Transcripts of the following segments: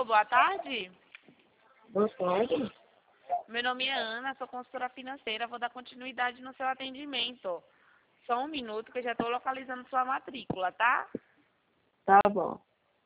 Alô, boa tarde. Boa tarde. Meu nome é Ana, sou consultora financeira. Vou dar continuidade no seu atendimento. Só um minuto que eu já estou localizando sua matrícula, tá? Tá bom.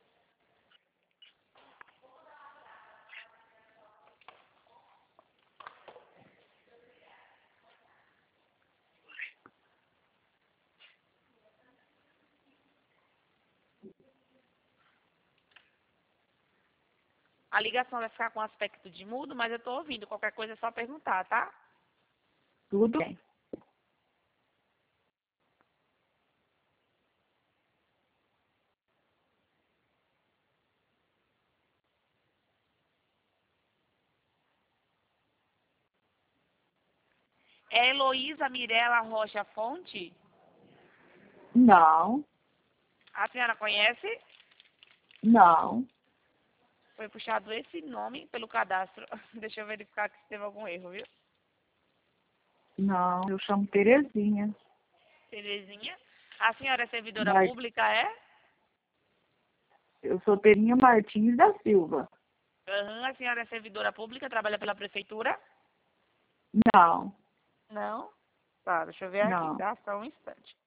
A ligação vai ficar com aspecto de mudo, mas eu estou ouvindo. Qualquer coisa é só perguntar, tá? Tudo bem. É Heloísa Mirela Rocha Fonte? Não, A senhora conhece? não, Foi puxado esse nome pelo cadastro. Deixa eu verificar se teve algum erro, viu? não. Eu chamo Terezinha. Terezinha. A senhora é servidora Mas pública, é? eu sou Terinha Martins da Silva. Aham, a senhora é servidora pública, trabalha pela prefeitura? Não, Não? Tá, deixa eu ver aqui, não. tá? Só um instante.